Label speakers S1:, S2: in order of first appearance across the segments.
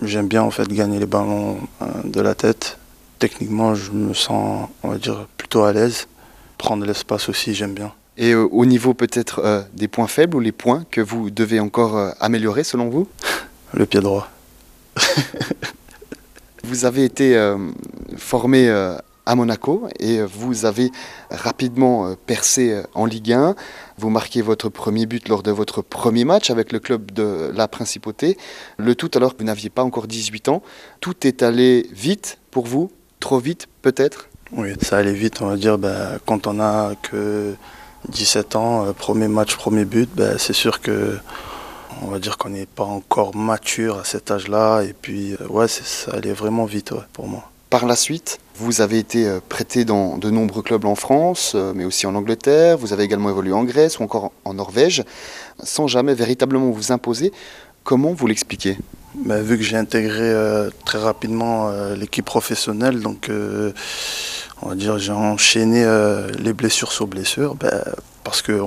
S1: J'aime bien en fait gagner les ballons de la tête. Techniquement, je me sens, on va dire, plutôt à l'aise. Prendre l'espace aussi, j'aime bien.
S2: Et au niveau peut-être des points faibles ou les points que vous devez encore améliorer selon vous?
S1: Le pied droit.
S2: Vous avez été formé à Monaco et vous avez rapidement percé en Ligue 1. Vous marquez votre premier but lors de votre premier match avec le club de la Principauté. Le tout alors que vous n'aviez pas encore 18 ans. Tout est allé vite pour vous, trop vite peut-être?
S1: Oui, ça allait vite, on va dire. Quand on a que 17 ans, premier match, premier but, c'est sûr que on va dire qu'on n'est pas encore mature à cet âge-là. Et puis, ouais, ça allait vraiment vite ouais, pour moi.
S2: Par la suite, vous avez été prêté dans de nombreux clubs en France, mais aussi en Angleterre. Vous avez également évolué en Grèce ou encore en Norvège, sans jamais véritablement vous imposer. Comment vous l'expliquez?
S1: Vu que j'ai intégré très rapidement l'équipe professionnelle, donc on va dire j'ai enchaîné les blessures sur blessures, parce que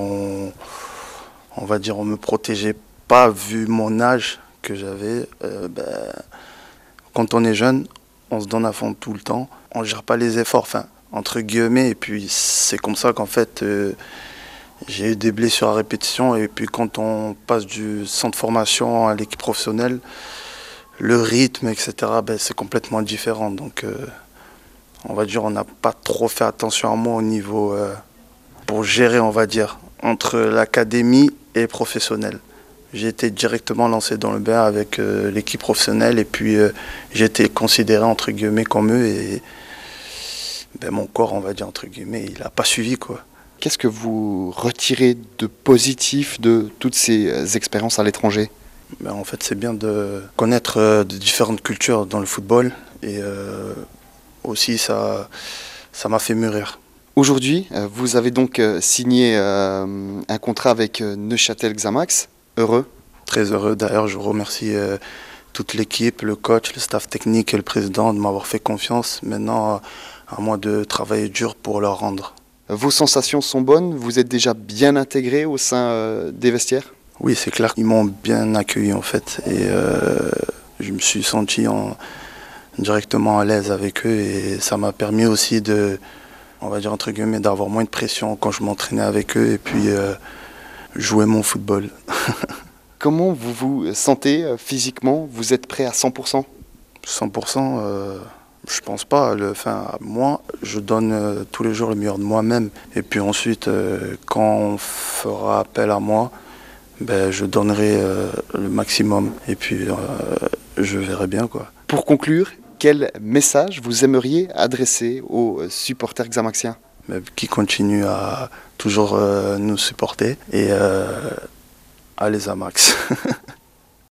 S1: on va dire on me protégeait pas vu mon âge que j'avais. Quand on est jeune, on se donne à fond tout le temps, on gère pas les efforts, enfin entre guillemets, et puis c'est comme ça qu'en fait j'ai eu des blessures à répétition, et puis quand on passe du centre de formation à l'équipe professionnelle, le rythme, etc., c'est complètement différent. Donc, on va dire, on n'a pas trop fait attention à moi au niveau pour gérer, on va dire, entre l'académie et professionnel. J'ai été directement lancé dans le bain avec l'équipe professionnelle et puis j'ai été considéré entre guillemets comme eux et mon corps, on va dire entre guillemets, il n'a pas suivi quoi.
S2: Qu'est-ce que vous retirez de positif de toutes ces expériences à l'étranger?
S1: En fait, c'est bien de connaître de différentes cultures dans le football et aussi ça m'a fait mûrir.
S2: Aujourd'hui, vous avez donc signé un contrat avec Neuchâtel Xamax. Heureux?
S1: Très heureux. D'ailleurs, je remercie toute l'équipe, le coach, le staff technique et le président de m'avoir fait confiance. Maintenant, à moi de travailler dur pour leur rendre.
S2: Vos sensations sont bonnes? Vous êtes déjà bien intégré au sein des vestiaires?
S1: Oui, c'est clair qu'ils m'ont bien accueilli en fait. Et je me suis senti directement à l'aise avec eux. Et ça m'a permis aussi de, on va dire entre guillemets, d'avoir moins de pression quand je m'entraînais avec eux et puis jouer mon football.
S2: Comment vous vous sentez physiquement? Vous êtes prêt à 100%?
S1: 100%, je pense pas. Moi, je donne tous les jours le meilleur de moi-même. Et puis ensuite, quand on fera appel à moi, je donnerai le maximum. Et puis, je verrai bien quoi.
S2: Pour conclure, quel message vous aimeriez adresser aux supporters xamaxiens?
S1: Qui continuent à toujours nous supporter et allez à max.